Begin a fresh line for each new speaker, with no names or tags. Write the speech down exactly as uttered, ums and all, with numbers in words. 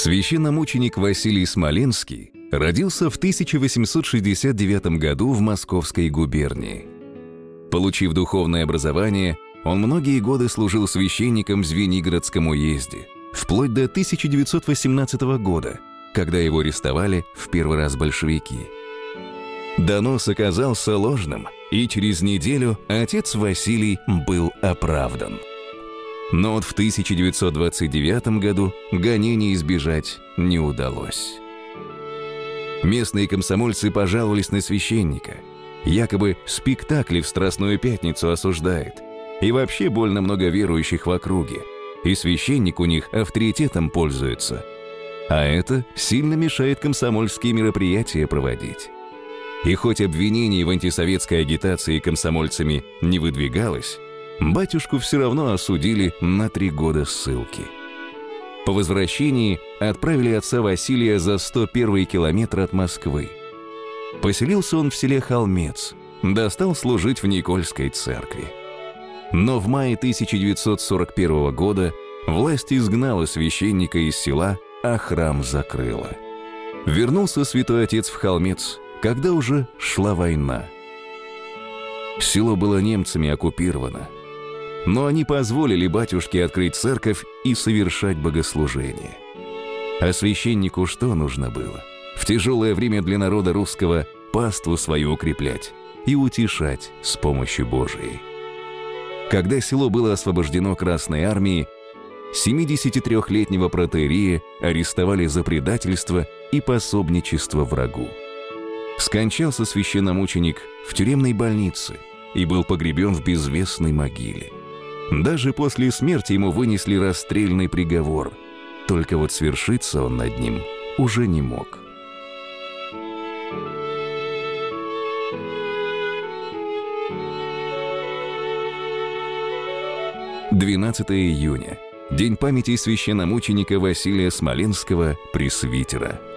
Священномученик Василий Смоленский родился в тысяча восемьсот шестьдесят девятом году в Московской губернии. Получив духовное образование, он многие годы служил священником в Звенигородском уезде, вплоть до тысяча девятьсот восемнадцатого года, когда его арестовали в первый раз большевики. Донос оказался ложным, и через неделю отец Василий был оправдан. Но вот в тысяча девятьсот двадцать девятом году гонений избежать не удалось. Местные комсомольцы пожаловались на священника. Якобы спектакли в Страстную Пятницу осуждает. И вообще больно много верующих в округе. И священник у них авторитетом пользуется. А это сильно мешает комсомольские мероприятия проводить. И хоть обвинений в антисоветской агитации комсомольцами не выдвигалось, батюшку все равно осудили на три года ссылки. По возвращении отправили отца Василия за сто первый километр от Москвы. Поселился он в селе Холмец, да стал служить в Никольской церкви. Но в мае тысяча девятьсот сорок первого года власть изгнала священника из села, а храм закрыла. Вернулся святой отец в Холмец, когда уже шла война. Село было немцами оккупировано, но они позволили батюшке открыть церковь и совершать богослужение. А священнику что нужно было? В тяжелое время для народа русского паству свою укреплять и утешать с помощью Божией. Когда село было освобождено Красной армией, семидесятитрёхлетнего протоиерея арестовали за предательство и пособничество врагу. Скончался священномученик в тюремной больнице и был погребен в безвестной могиле. Даже после смерти ему вынесли расстрельный приговор, только вот свершиться он над ним уже не мог. двенадцатого июня. День памяти священномученика Василия Смоленского, пресвитера.